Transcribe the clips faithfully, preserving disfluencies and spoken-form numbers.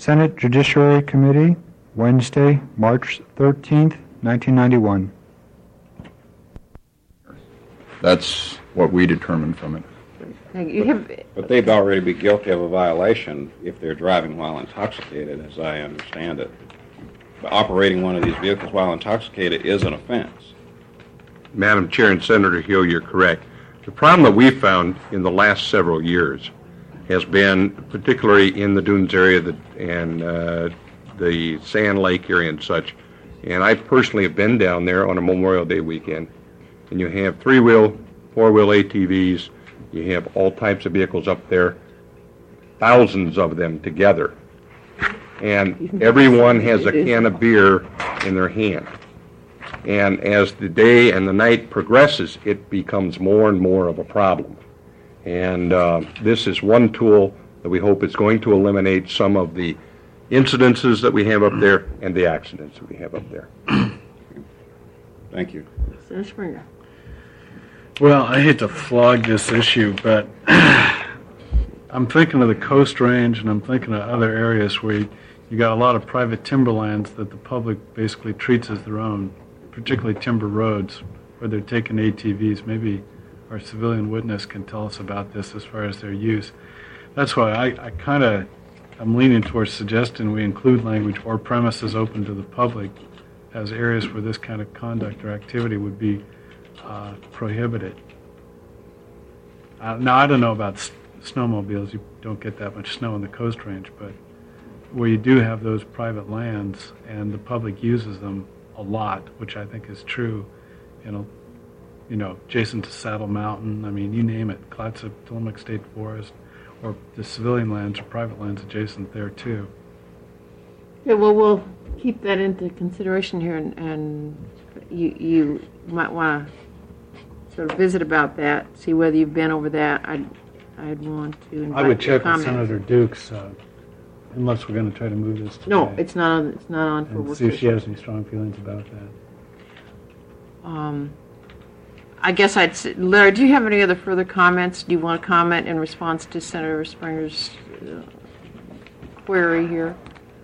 Senate Judiciary Committee, Wednesday, March thirteenth, nineteen ninety-one. That's what we determined from it. You have, But they'd already be guilty of a violation if they're driving while intoxicated, as I understand it. But operating one of these vehicles while intoxicated is an offense. Madam Chair and Senator Hill, you're correct. The problem that we've found in the last several years has been, particularly in the Dunes area the, and uh, the Sand Lake area and such, and I personally have been down there on a Memorial Day weekend, and you have three-wheel, four-wheel A T Vs, you have all types of vehicles up there, thousands of them together, and everyone has a can of beer in their hand. And as the day and the night progresses, it becomes more and more of a problem. And uh, this is one tool that we hope is going to eliminate some of the incidences that we have up there and the accidents that we have up there. Thank you. Senator Springer. Well, I hate to flog this issue, but I'm thinking of the Coast Range and I'm thinking of other areas where you, you got a lot of private timberlands that the public basically treats as their own, particularly timber roads where they're taking A T Vs. Maybe our civilian witness can tell us about this as far as their use. That's why I, I kind of I'm leaning towards suggesting we include language or premises open to the public as areas where this kind of conduct or activity would be uh, prohibited. Uh, now, I don't know about s- snowmobiles. You don't get that much snow in the Coast Range, but where you do have those private lands and the public uses them a lot, which I think is true, you know, you know, adjacent to Saddle Mountain, I mean, you name it, Clatsop, Tillamook State Forest, or the civilian lands or private lands adjacent there too. Yeah, well, we'll keep that into consideration here, and, and you, you might want to sort of visit about that, see whether you've been over that. I'd, I'd want to invite I would your check with comments. Senator Dukes, uh, unless we're going to try to move this today. No, it's not on, it's not on for and work see if she session. has any strong feelings about that. Um, I guess I'd say, Larry, do you have any other further comments? Do you want to comment in response to Senator Springer's uh, query here?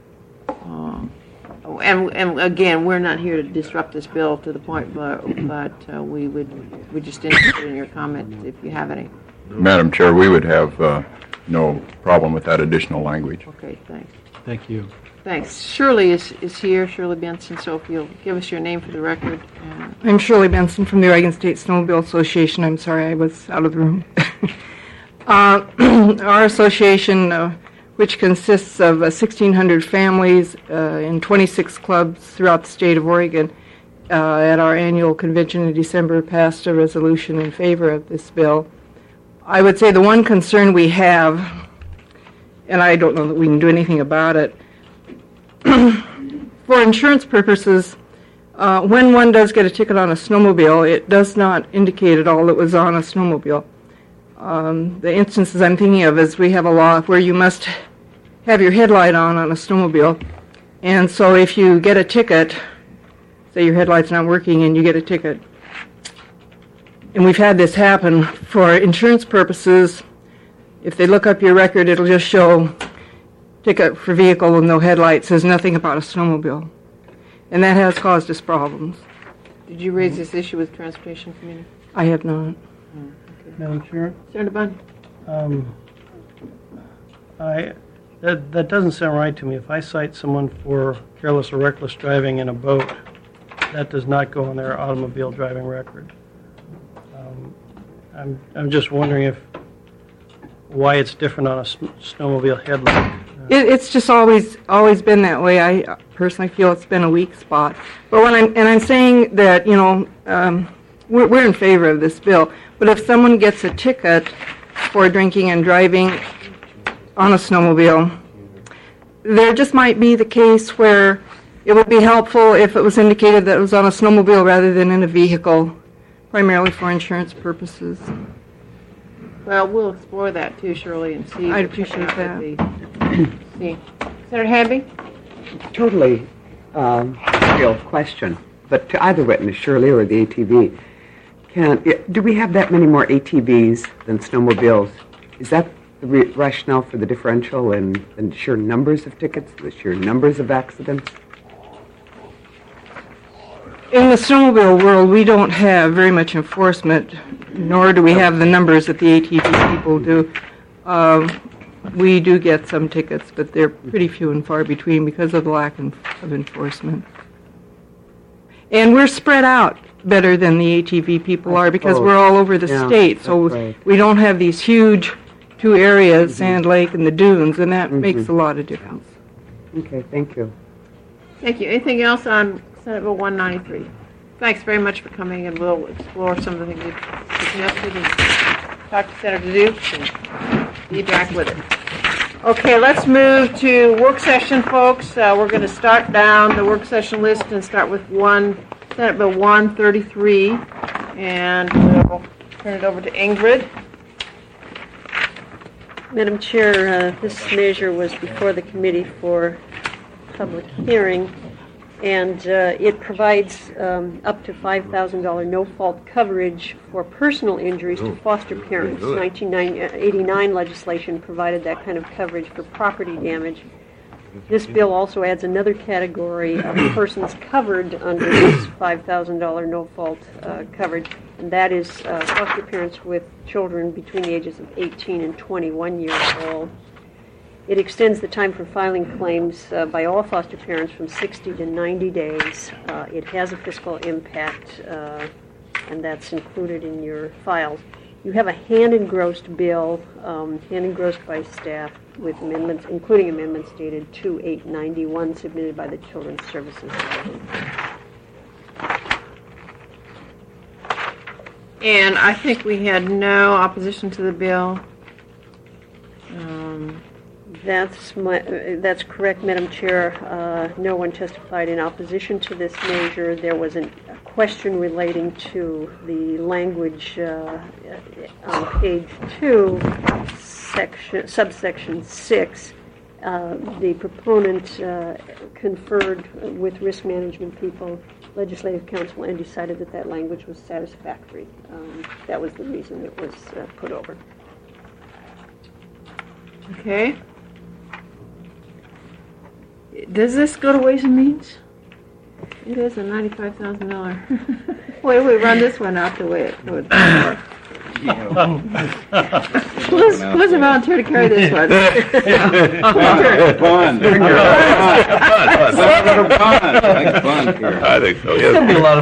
Um, oh, and, and again, we're not here to disrupt this bill to the point, but but uh, we would we're just interested in your comments if you have any. Madam Chair, we would have uh, no problem with that additional language. Okay, thanks. Thank you. Thanks. Shirley is, is here, Shirley Benson, so if you'll give us your name for the record. And I'm Shirley Benson from the Oregon State Snowmobile Association. I'm sorry I was out of the room. uh, our association, uh, which consists of uh, sixteen hundred families uh, in twenty-six clubs throughout the state of Oregon, uh, at our annual convention in December passed a resolution in favor of this bill. I would say the one concern we have, and I don't know that we can do anything about it, for insurance purposes, uh, when one does get a ticket on a snowmobile, it does not indicate at all it was on a snowmobile. Um, the instances I'm thinking of is we have a law where you must have your headlight on on a snowmobile, and so if you get a ticket, say your headlight's not working and you get a ticket, and we've had this happen for insurance purposes, if they look up your record, it'll just show ticket for vehicle with no headlights, says nothing about a snowmobile. And that has caused us problems. did you raise this issue with Transportation Committee? I have not. Madam Chair, Senator Bunn? um, I, that, that doesn't sound right to me. If I cite someone for careless or reckless driving in a boat, that does not go on their automobile driving record. Um, I'm, I'm just wondering if, why it's different on a sn- snowmobile headlight. It, it's just always always been that way. I personally feel it's been a weak spot. But when I'm and I'm saying that, you know, um, we're, we're in favor of this bill. But if someone gets a ticket for drinking and driving on a snowmobile, there just might be the case where it would be helpful if it was indicated that it was on a snowmobile rather than in a vehicle, primarily for insurance purposes. Well, we'll explore that too, Shirley, and see. I'd appreciate that. The, see. Senator Hamby? Totally um, real question, but to either witness, Shirley or the A T V, can do we have that many more A T Vs than snowmobiles? Is that the re- rationale for the differential and the sheer numbers of tickets, the sheer numbers of accidents? In the snowmobile world, we don't have very much enforcement, nor do we have the numbers that the A T V people do. Um, we do get some tickets, but they're pretty few and far between because of the lack of of enforcement. And we're spread out better than the A T V people I are because suppose. we're all over the Yeah, state. So that's right. we don't have these huge two areas, Sand Lake and the dunes, and that makes a lot of difference. Okay, thank you. Thank you. Anything else on Senate Bill one ninety-three? Thanks very much for coming, and we'll explore some of the things you've suggested and talk to Senator Dukes and be back with it. Okay, let's move to work session, folks. Uh, we're going to start down the work session list and start with one Senate Bill one thirty-three, and we'll turn it over to Ingrid. Madam Chair, uh, this measure was before the committee for public hearing, and uh, it provides um, up to five thousand dollars no-fault coverage for personal injuries to foster parents. nineteen eighty-nine legislation provided that kind of coverage for property damage. This bill also adds another category of persons covered under this five thousand dollars no-fault uh, coverage, and that is uh, foster parents with children between the ages of eighteen and twenty-one years old. It extends the time for filing claims uh, by all foster parents from sixty to ninety days. Uh, it has a fiscal impact, uh, and that's included in your files. You have a hand-engrossed bill, um, hand-engrossed by staff, with amendments, including amendments dated two eight ninety-one, submitted by the Children's Services Division. And I think we had no opposition to the bill. Um, That's my, uh, that's correct, Madam Chair. Uh, no one testified in opposition to this measure. There was an, a question relating to the language uh, on page two, section, subsection six. Uh, the proponent uh, conferred with risk management people, legislative council, and decided that that language was satisfactory. Um, that was the reason it was uh, put over. Okay. Does this go to Ways and Means? It is a ninety-five thousand dollars. Wait, we run this one out the way it would. Who's, who's a volunteer to carry this one? Fun. Fun. Fun here. I think so, It's going to be a yes. lot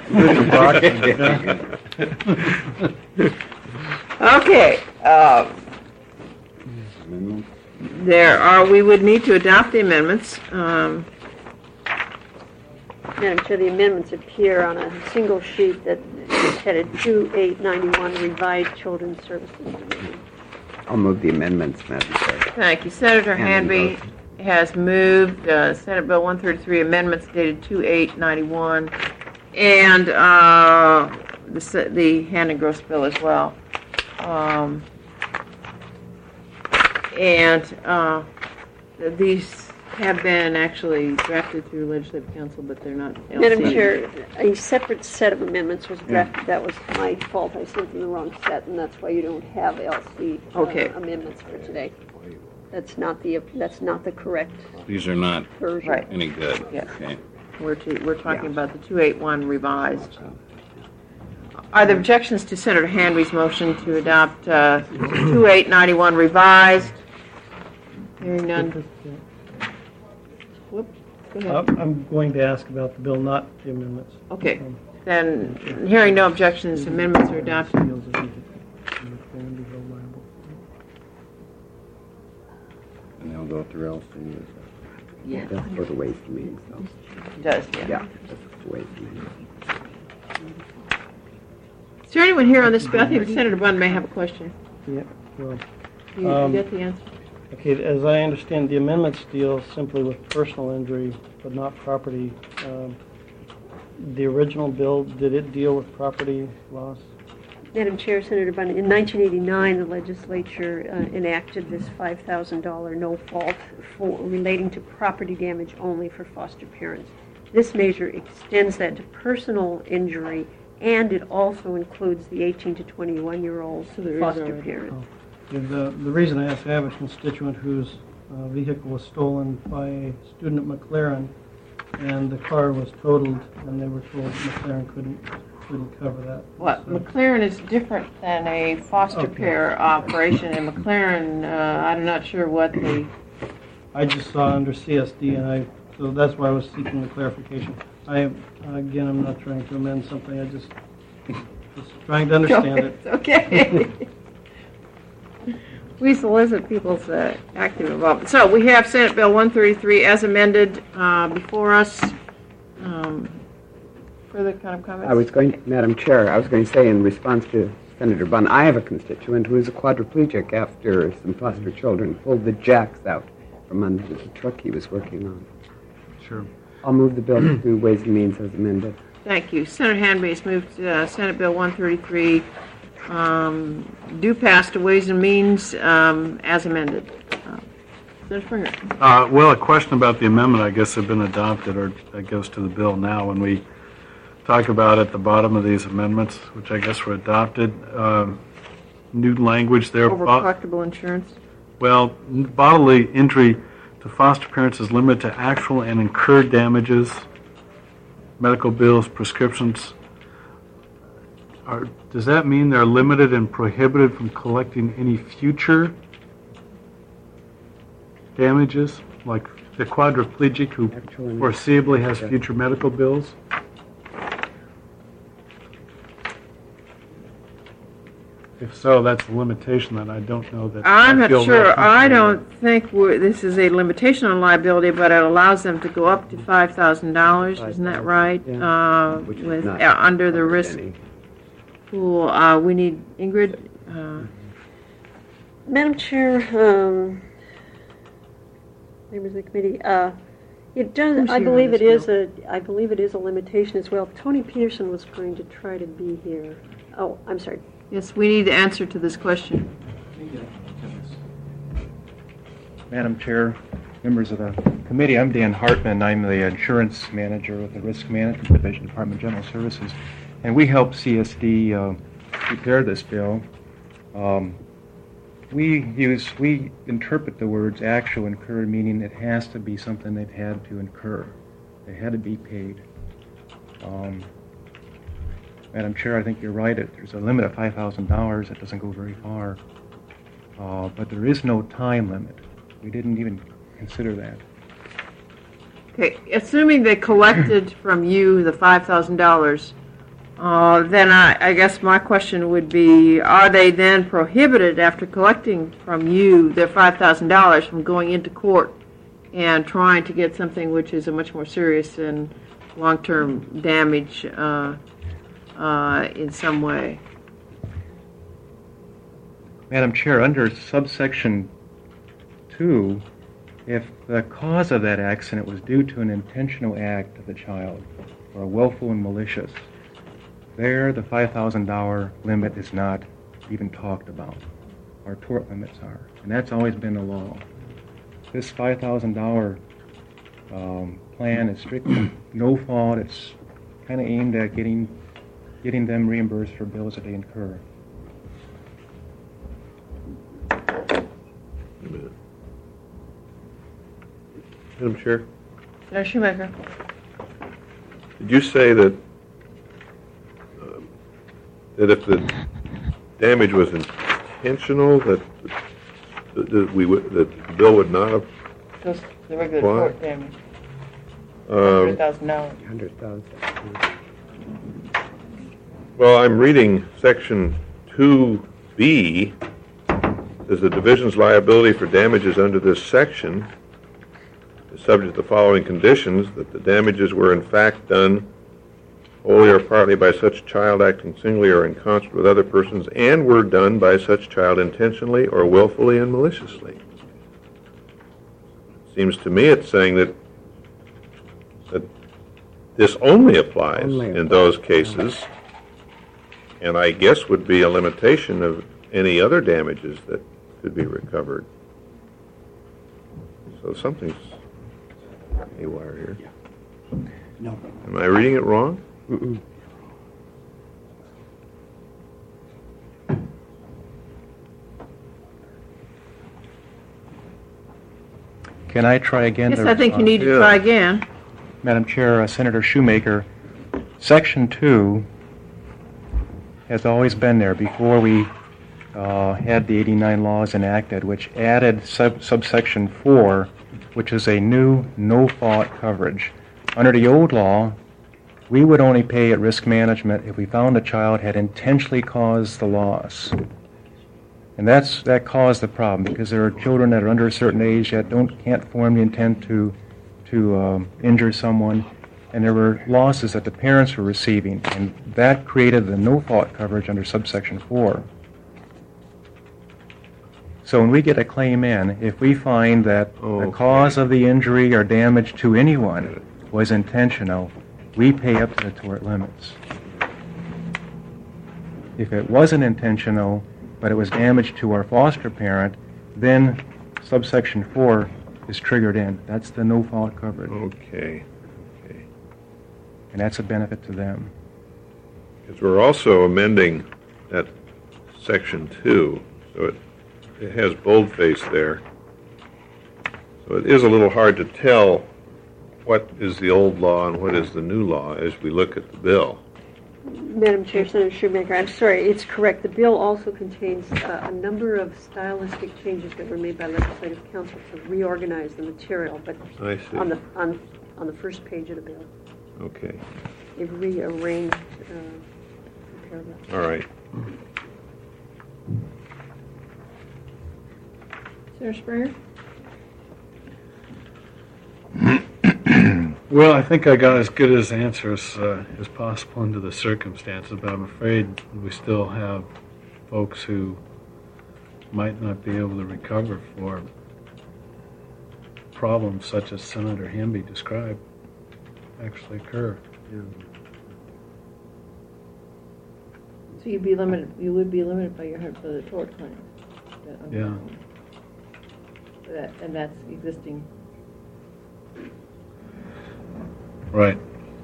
of fun. Okay. Uh, there are. We would need to adopt the amendments. Um, Madam Chair, the amendments appear on a single sheet that is headed two eight ninety-one, Revised Children's Services Division. I'll move the amendments, Madam Chair. Thank you. Senator And Hanby has moved uh, Senate Bill one thirty-three amendments dated two eight ninety-one, and uh, the se- the hand engrossed bill as well. Um, and uh, these have been actually drafted through Legislative Council, but they're not L C. Madam Chair, a separate set of amendments was drafted. That was my fault. I sent them the wrong set, and that's why you don't have L C uh, Okay. amendments for today. That's not the that's not the correct These are not version. Right. any good. Yeah. Okay. We're, to, we're talking about the two eighty-one revised. Are there objections to Senator Hanby's motion to adopt uh, two eight ninety-one revised? Hearing none. Whoop. Go ahead. Uh, I'm going to ask about the bill, not the amendments. Okay. Then, hearing no objections, amendments are adopted. And they'll go through L C. Yeah. That's for the ways to means, so. It does, yeah. Yeah, that's the ways to means. Is there anyone here on this bill? I think Senator Bunn may have a question. Yeah, well, You, Um, you get the answer? okay, as I understand, the amendments deal simply with personal injury, but not property. Um, The original bill, did it deal with property loss? Madam Chair, Senator Bunn, in nineteen eighty-nine, the legislature uh, enacted this five thousand dollars no fault for relating to property damage only for foster parents. This measure extends that to personal injury, and it also includes the eighteen to twenty-one year old So there is foster already- parents. The, the reason I ask, I have a constituent whose uh, vehicle was stolen by a student at McLaren, and the car was totaled, and they were told McLaren couldn't couldn't cover that. What, So- McLaren is different than a foster Okay. care operation, and McLaren, uh, I'm not sure what the, I just saw under C S D, and I, so that's why I was seeking the clarification. I, again, I'm not trying to amend something, I just, just trying to understand it. Okay. We solicit people's uh, active involvement. So we have Senate Bill one thirty-three as amended uh, before us. Um, Further kind of comments? I was going, to, Madam Chair, I was going to say in response to Senator Bunn, I have a constituent who is a quadriplegic after some foster children pulled the jacks out from under the truck he was working on. Sure. I'll move the bill to Ways and Means as amended. Thank you. Senator Hanby has moved uh, Senate Bill one thirty-three um, do pass to Ways and Means um, as amended. Uh, Senator Springer. Uh, well, a question about the amendment, I guess, have been adopted, or that goes to the bill now. When we talk about at the bottom of these amendments, which I guess were adopted, um, new language there. Over bo- collectible insurance. Well, bodily injury to foster parents is limited to actual and incurred damages, medical bills, prescriptions. Are, does that mean they're limited and prohibited from collecting any future damages, like the quadriplegic who Actual and- foreseeably has Okay. future medical bills? If so, that's a limitation that I don't know that. I'm I not feel sure. real I comfortable don't think we're, this is a limitation on liability, but it allows them to go up to five thousand dollars. Isn't that right? Yeah. Uh, Which is with not uh, under the covered risk any. pool. Uh, we need Ingrid. Uh, Madam Chair, um, members of the committee, uh, it does, Who's I here on believe it this is a, I believe it is a limitation as well. Tony Peterson was going to try to be here. Oh, I'm sorry. yes, we need the answer to this question. Madam Chair, members of the committee, I'm Dan Hartman. I'm the insurance manager with the Risk Management Division, Department of General Services, and we helped C S D uh, prepare this bill. Um, we use, we interpret the words actual incurred, meaning it has to be something they've had to incur. It had to be paid. Um, Madam Chair, I think you're right. It, there's a limit of five thousand dollars. It doesn't go very far. Uh, but there is no time limit. We didn't even consider that. Okay, assuming they collected from you the five thousand dollars, uh, then I, I guess my question would be: are they then prohibited after collecting from you their five thousand dollars from going into court and trying to get something which is a much more serious and long-term damage uh, uh, in some way? Madam Chair, under subsection two, if the cause of that accident was due to an intentional act of the child or willful and malicious, there the five thousand dollars limit is not even talked about. Our tort limits are, and that's always been the law. This five thousand dollars um, plan is strictly no fault. It's kind of aimed at getting getting them reimbursed for bills that they incur. Madam Chair, Senator Shoemaker. did you say that um, that if the damage was intentional, that that, that we would, that the bill would not have? Just the regular Why? tort damage, Um, hundred thousand dollars. one hundred thousand. well, I'm reading section two B. Says the division's liability for damages under this section is subject to the following conditions: that the damages were in fact done wholly or partly by such child acting singly or in concert with other persons, and were done by such child intentionally or willfully and maliciously. Seems to me it's saying that that this only applies Only in applies, those cases, and I guess would be a limitation of any other damages that could be recovered. So something's haywire here. No. Am I reading it wrong? Mm-mm. Can I try again? Yes, to I think you respond? need to try again. Madam Chair, uh, Senator Shoemaker, Section two has always been there before we uh, had the eighty-nine laws enacted, which added sub- subsection four, which is a new no-fault coverage. Under the old law, we would only pay at risk management if we found a child had intentionally caused the loss. And that's that caused the problem, because there are children that are under a certain age that don't can't form the intent to to um, injure someone, and there were losses that the parents were receiving, and that created the no-fault coverage under subsection four. So when we get a claim in, if we find that Okay. the cause of the injury or damage to anyone was intentional, we pay up to the tort limits. If it wasn't intentional, but it was damage to our foster parent, then subsection four is triggered in. That's the no-fault coverage, Okay. Okay. and that's a benefit to them. Because we're also amending that section two, so it, it has boldface there. So it is a little hard to tell what is the old law and what is the new law as we look at the bill. Madam Chair, Senator Shoemaker, I'm sorry, it's correct. The bill also contains uh, a number of stylistic changes that were made by Legislative Council to reorganize the material, but I see. on the on on the first page of the bill, Okay. they've rearranged uh, the paragraph. All right. Senator Springer? Well, I think I got as good as answers uh, as possible under the circumstances, but I'm afraid we still have folks who might not be able to recover for problems such as Senator Hamby described actually occur. So you'd be limited, you would be limited by your by the tort claim. Yeah. That, and that's existing. Right.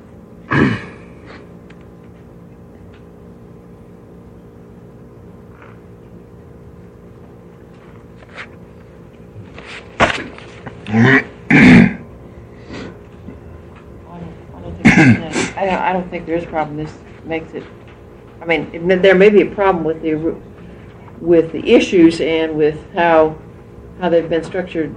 I don't, I don't think there is a problem. This makes it, I mean, it, may- there may be a problem with the, ru- with the issues and with how, how they've been structured,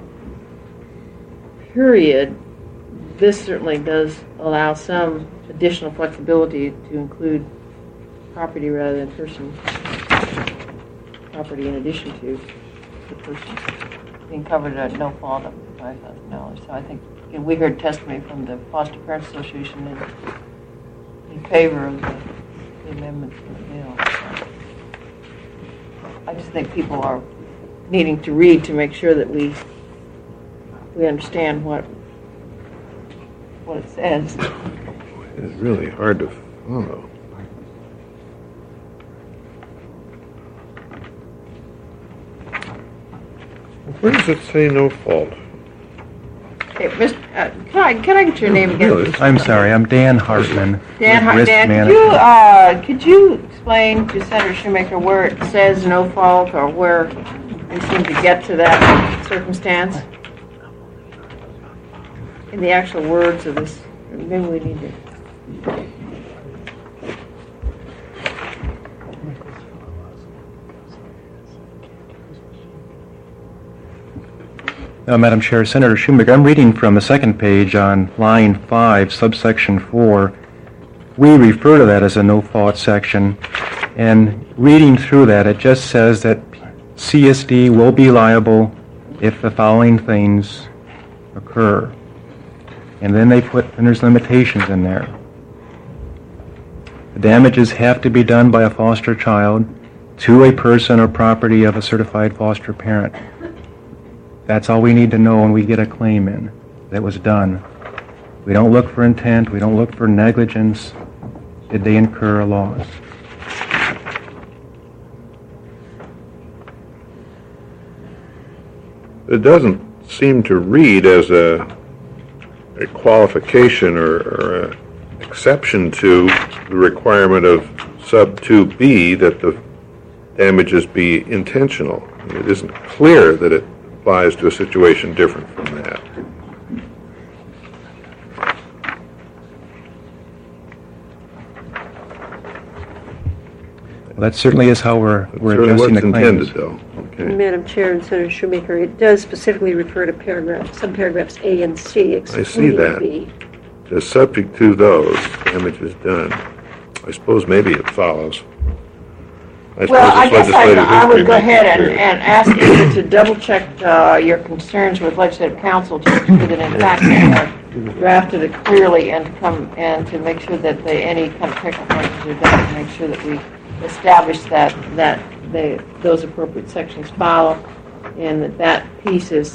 period. This certainly does allow some additional flexibility to include property rather than person, property in addition to the person being covered at no fault up to five thousand dollars. So I think, you know, we heard testimony from the Foster Parents Association in, in favor of the, the amendment to the bill. So I just think people are needing to read to make sure that we we understand what what it says. It's really hard to follow. Where does it say no fault? Okay, Mister Uh, can I can I get your name again? Really? I'm sorry, I'm Dan Hartman. Dan, with Hart- Risk Dan, could Management. you uh, could you explain to Senator Shoemaker where it says no fault or where we seem to get to that circumstance in the actual words of this? Maybe we need to. Uh, Madam Chair, Senator Shoemaker, I'm reading from the second page on line five, subsection four. We refer to that as a no-fault section, and reading through that, it just says that C S D will be liable if the following things occur. And then they put, and there's limitations in there. The damages have to be done by a foster child to a person or property of a certified foster parent. That's all we need to know when we get a claim in that was done. We don't look for intent. We don't look for negligence. Did they incur a loss? It doesn't seem to read as a, a qualification or, or a exception to the requirement of sub two B that the damages be intentional. It isn't clear that it applies to a situation different from that. Well, that certainly is how we're, we're Certainly adjusting what's the claims. intended, though. Okay. Madam Chair and Senator Shoemaker, it does specifically refer to paragraph, subparagraphs A and C, I see excluding that. B. Just subject to those, damage is done. I suppose maybe it follows. I Well, suppose I it's guess I, legislative I would history go makes it ahead and, clear. and ask you to double check uh, your concerns with legislative counsel to make sure that in fact they have drafted it clearly and to come and to make sure that they, any kind of technical questions are done to make sure that we establish that that they, those appropriate sections follow and that that piece is,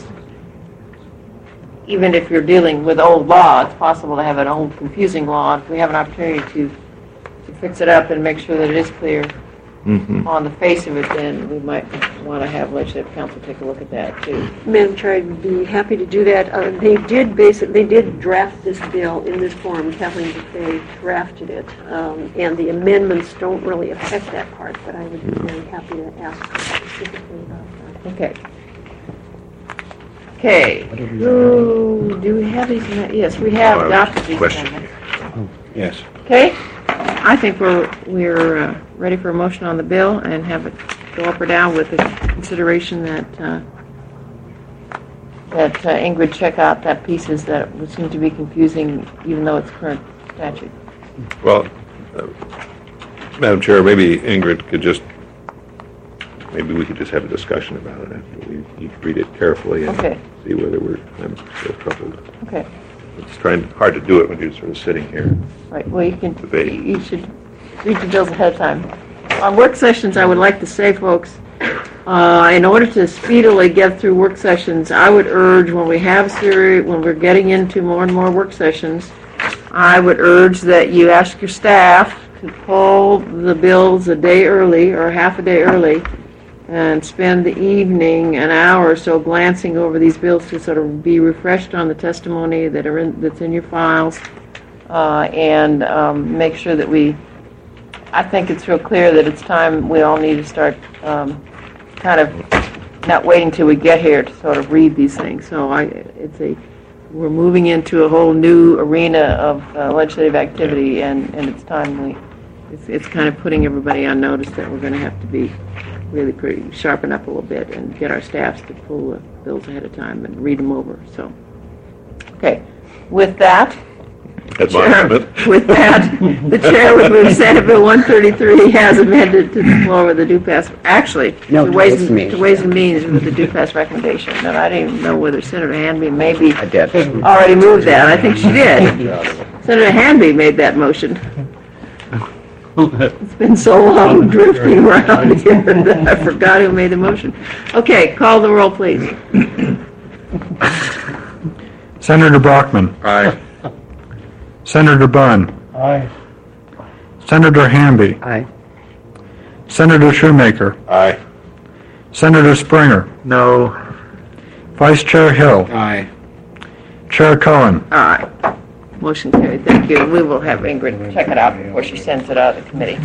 even if you're dealing with old law, it's possible to have an old confusing law. If we have an opportunity to, to fix it up and make sure that it is clear Mhm. on the face of it, then we might want to have legislative counsel take a look at that too. Madam Chair, I'd be happy to do that. Uh, They did basic, they did draft this bill in this form. Kathleen Buffet drafted it, um, and the amendments don't really affect that part, but I would be very happy to ask specifically about that. Okay. Okay. Ooh, do we have these? amendments? Yes, we have Oh, I was adopted these questioning amendments. Yes. Okay. I think we're we're uh, ready for a motion on the bill and have it go up or down with the consideration that uh, that uh, Ingrid check out that pieces that would seem to be confusing, even though it's current statute. Well, uh, Madam Chair, maybe Ingrid could just, maybe we could just have a discussion about it after we each read it carefully and Okay. see whether we're, I'm still troubled. Okay. It's trying, hard to do it when you're sort of sitting here. Right, well, you can, Debate. you should read the bills ahead of time. On work sessions, I would like to say, folks, uh, in order to speedily get through work sessions, I would urge when we have seri when we're getting into more and more work sessions, I would urge that you ask your staff to pull the bills a day early or half a day early and spend the evening, an hour or so, glancing over these bills to sort of be refreshed on the testimony that are in, that's in your files, uh, and um, make sure that we, I think it's real clear that it's time we all need to start um, kind of not waiting till we get here to sort of read these things. So I, it's a, we're moving into a whole new arena of uh, legislative activity, and, and it's time we, it's, it's kind of putting everybody on notice that we're going to have to be really pretty sharpen up a little bit and get our staffs to pull the bills ahead of time and read them over. So, okay, with that, That's my Chair, comment. with that, the chair would move Senate Bill one thirty-three has amended to the floor with the due pass. Actually, No, to Ways it's and, me. to Ways and Means with the due pass recommendation. And I didn't even know whether Senator Hanby maybe I did. already moved that. I think she did. Senator Hanby made that motion. It's been so long drifting around here that I forgot who made the motion. Okay, call the roll, please. Senator Brockman. Aye. Senator Bunn. Aye. Senator Hamby. Aye. Senator Shoemaker. Aye. Senator Springer. No. Vice Chair Hill. Aye. Chair Cohen. All right. Motion carried. Thank you. We will have Ingrid check it out before she sends it out to the committee.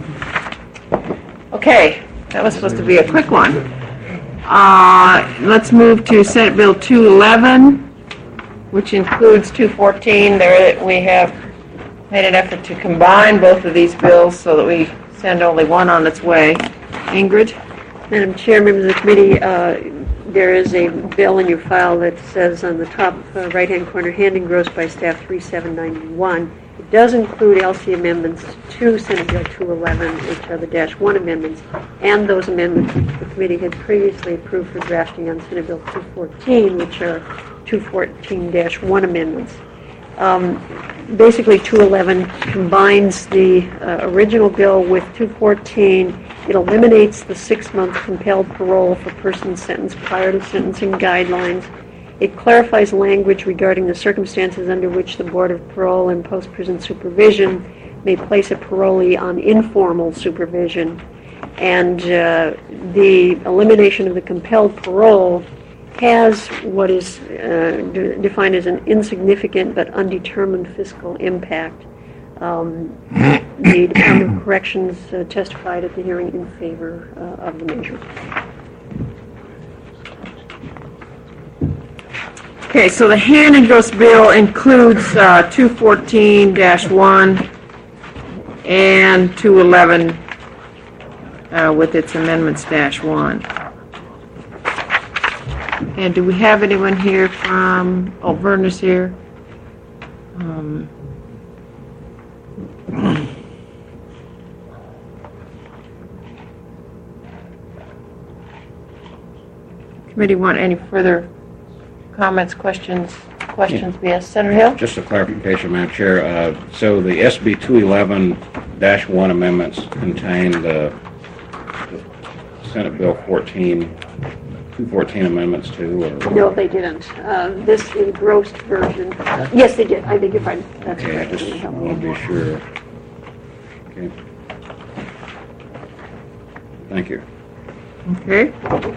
Okay, that was supposed to be a quick one. Uh, let's move to Senate Bill two eleven, which includes two fourteen. There, we have made an effort to combine both of these bills so that we send only one on its way. Ingrid? Madam Chair, members of the committee, uh, there is a bill in your file that says on the top uh, right-hand corner, hand engrossed by staff three seven ninety-one. It does include L C amendments to Senate Bill two eleven, which are the dash one amendments, and those amendments which the committee had previously approved for drafting on Senate Bill two fourteen, which are two fourteen dash one amendments. Um, basically, two eleven combines the uh, original bill with two fourteen. It eliminates the six-month compelled parole for persons sentenced prior to sentencing guidelines. It clarifies language regarding the circumstances under which the Board of Parole and Post-Prison Supervision may place a parolee on informal supervision. And uh, the elimination of the compelled parole has what is uh, de- defined as an insignificant but undetermined fiscal impact. Um, the Department of Corrections uh, testified at the hearing in favor uh, of the measure. Okay, so the hand engrossed bill includes uh, two fourteen dash one and two eleven uh, with its amendments dash one. And do we have anyone here from, oh, Verna's here. Um, Committee want any further comments, questions, questions? Yes, Senator Hill? Just a clarification, Madam Chair. Uh, So the S B two eleven dash one amendments contain the the Senate Bill fourteen, two fourteen amendments too? Or? No, they didn't. Uh, This engrossed version, yes, they did. I beg your pardon. That's Okay, I correct. just want to be sure. Okay. Thank you. Okay.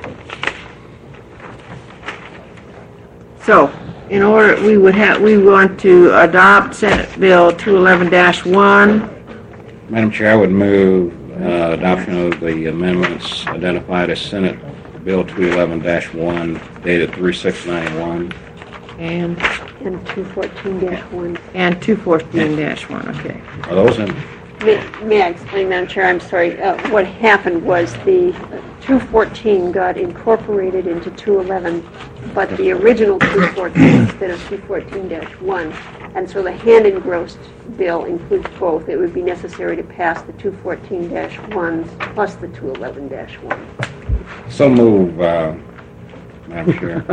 So, in order, we would have, we want to adopt Senate Bill two eleven dash one. Madam Chair, I would move uh, adoption of the amendments identified as Senate Bill two eleven dash one dated three six ninety-one. And, And two fourteen dash one. and two fourteen dash one, okay. Are those in? May may I explain, Madam Chair? I'm sorry. Uh, What happened was the two fourteen got incorporated into two eleven, but the original two fourteen instead of two fourteen dash one. And so the hand engrossed bill includes both. It would be necessary to pass the two fourteen dash ones plus the two eleven dash one. So move, uh, Madam Chair.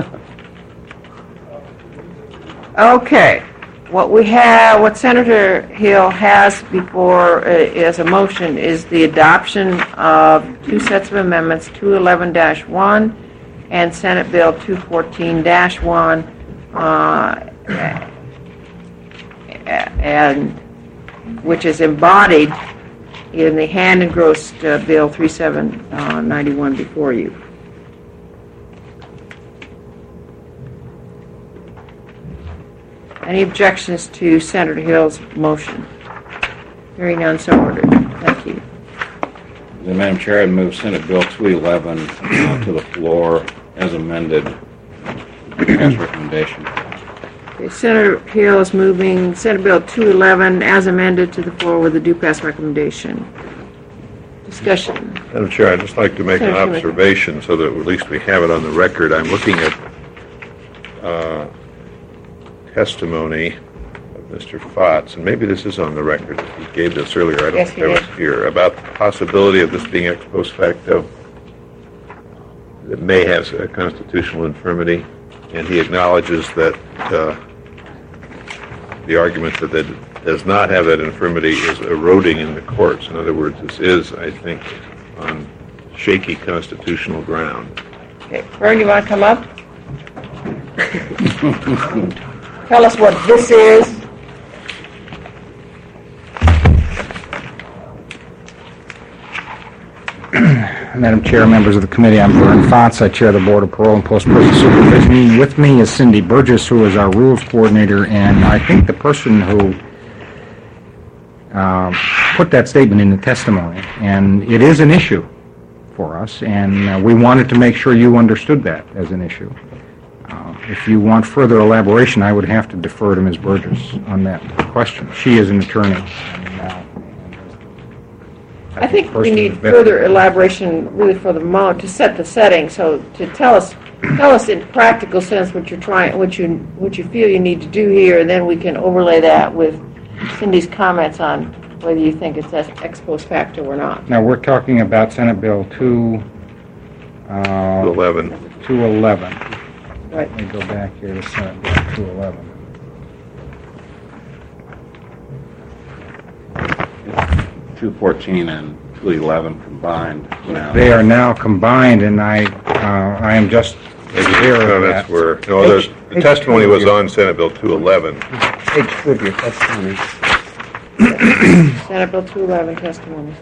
Okay. What we have, what Senator Hill has before uh, as a motion is the adoption of two sets of amendments, two eleven dash one and Senate Bill two fourteen dash one, uh, and which is embodied in the hand engrossed uh, Bill thirty-seven ninety-one before you. Any objections to Senator Hill's motion? Hearing none, so ordered. Thank you. Then, Madam Chair, I'd move Senate Bill two eleven uh, to the floor as amended. Pass recommendation. Okay, Senator Hill is moving Senate Bill two eleven as amended to the floor with a due pass recommendation. Discussion. Madam Chair, I'd just like to make an Senator Schumer. observation so that at least we have it on the record. I'm looking at uh, testimony of Mister Fotz, and maybe this is on the record. He gave this earlier. I don't Yes, think he I was did. here about the possibility of this being ex post facto. It may have a constitutional infirmity, and he acknowledges that uh, the argument that it does not have that infirmity is eroding in the courts. In other words, this is, I think, on shaky constitutional ground. Okay, Vern, you want to come up? Tell us what this is. Madam Chair, members of the committee, I'm Vern Fotz. I chair the Board of Parole and Post-Prison Supervision. With me is Cindy Burgess, who is our rules coordinator, and I think the person who uh, put that statement in the testimony. And it is an issue for us, and uh, we wanted to make sure you understood that as an issue. Uh, if you want further elaboration, I would have to defer to Miz Burgess on that question. She is an attorney. And, uh, I think we person need is better. further elaboration really for the moment to set the setting. So to tell us, tell us in practical sense what you're trying, what you what you feel you need to do here, and then we can overlay that with Cindy's comments on whether you think it's ex post facto or not. Now, we're talking about Senate Bill two, uh, eleven. two eleven. Right. Let me go back here to Senate Bill two eleven. two fourteen and two eleven combined now. They are now combined, and I, uh, I am just aware No, of that's that. where, no, there's, the testimony was on Senate Bill two eleven. Page two of your testimony. Senate Bill two eleven testimony.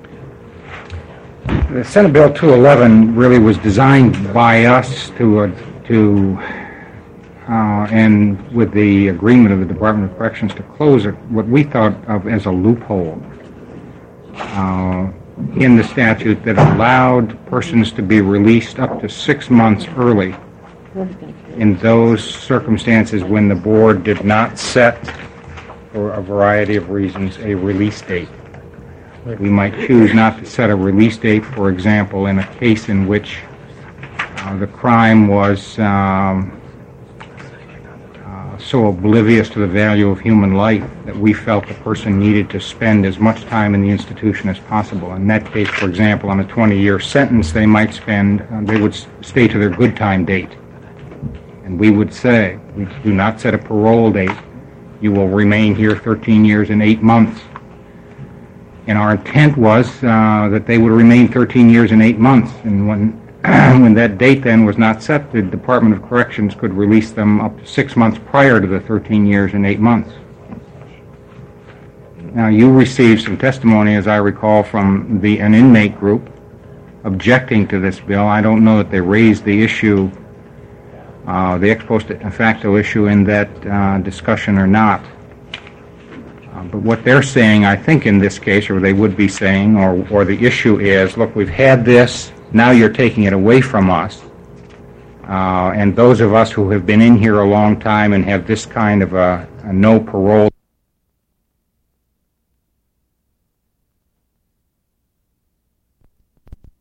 The Senate Bill two eleven really was designed by us to, uh, to, uh, and with the agreement of the Department of Corrections to close it, what we thought of as a loophole uh, in the statute that allowed persons to be released up to six months early in those circumstances when the board did not set, for a variety of reasons, a release date. We might choose not to set a release date, for example, in a case in which uh, the crime was um, uh, so oblivious to the value of human life that we felt the person needed to spend as much time in the institution as possible. In that case, for example, on a twenty-year sentence, they might spend, uh, they would s- stay to their good time date. And we would say, we do not set a parole date. You will remain here thirteen years and eight months. And our intent was uh, that they would remain thirteen years and eight months. And when when that date then was not set, the Department of Corrections could release them up to six months prior to the thirteen years and eight months. Now, you received some testimony, as I recall, from the an inmate group objecting to this bill. I don't know that they raised the issue, uh, the ex post facto issue in that uh, discussion or not. Uh, but what they're saying, I think in this case, or they would be saying, or, or the issue is, look, we've had this, now you're taking it away from us. Uh, and those of us who have been in here a long time and have this kind of a, a no parole